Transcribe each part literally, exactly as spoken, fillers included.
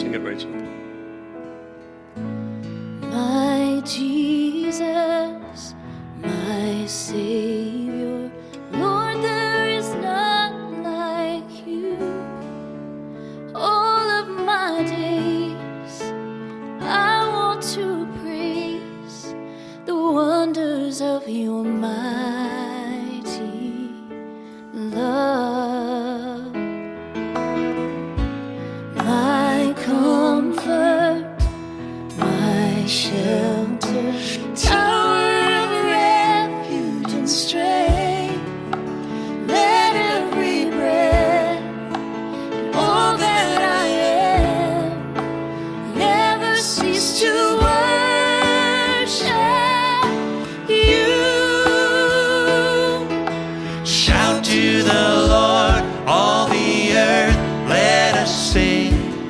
Sing it, Rachel. My Jesus, my Savior, Lord, there is none like you. All of my days I want to praise the wonders of your mighty love. My comfort, my shelter, tower of refuge and strength. Let every breath and all that I am never cease to worship you. Shout to the Lord, all the earth, let us sing.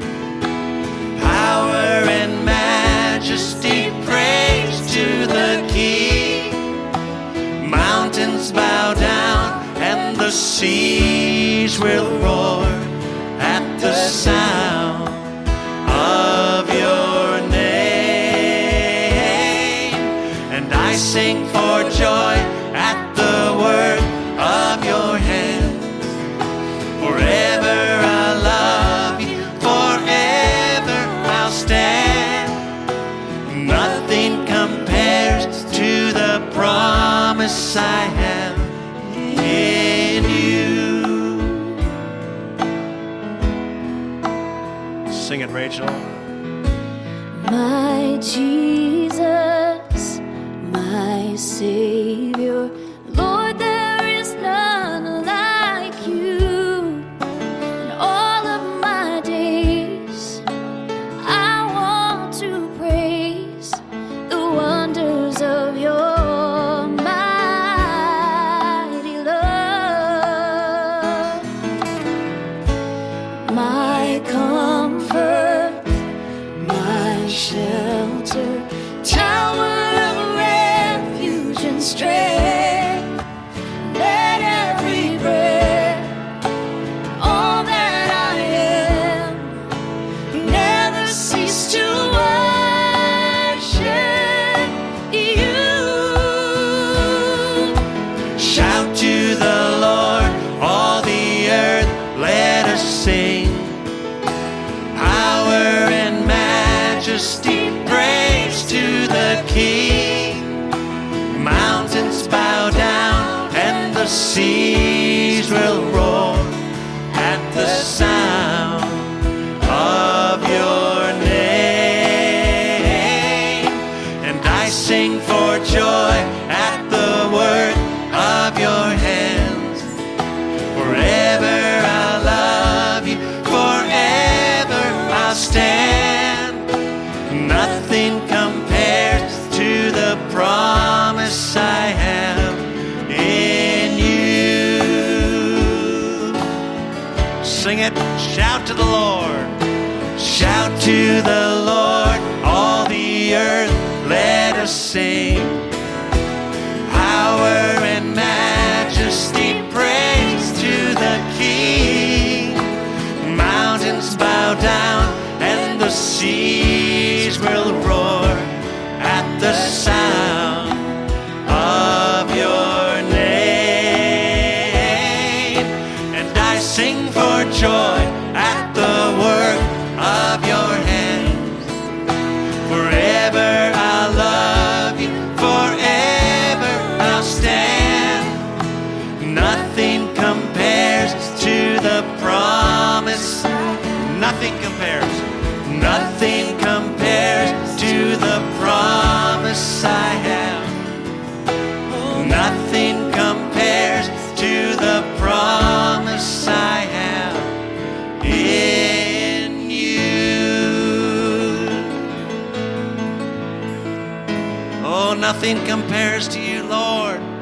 Power and majesty, praise to the King. Mountains bow down and the seas will roar at the sound of your name. And I sing for joy at the work of your hands. Forever I love you, forever I'll stand. Nothing compares to the promise I have in you. Sing it, Rachel. My Jesus, my Savior, Lord, there is none like you. In all of my days, I want to praise the wonders of your mighty love. My comfort, my shelter, tower of refuge and strength. Let every breath, all that I am, never cease to worship you. Shout to the Lord, all the earth, let us sing. Power and majesty, praise to the King. Mountains bow down and the seas will roar at the sound of your name. And I sing for joy at the work of your hands. Forever I'll love you, forever I'll stand. Nothing compares to the promise I have in you. Sing it, shout to the Lord. Shout to the Lord, all the earth, let us sing. Power and majesty, praise to the King. Mountains bow down and the seas will roar at the sound of your name. And I sing for joy at the work of your hands. Forever I'll love you, forever I'll stand. Nothing compares to the promise. Nothing compares. Nothing compares to the promise I have. Nothing compares to the promise I have in you. Oh, nothing compares to you, Lord.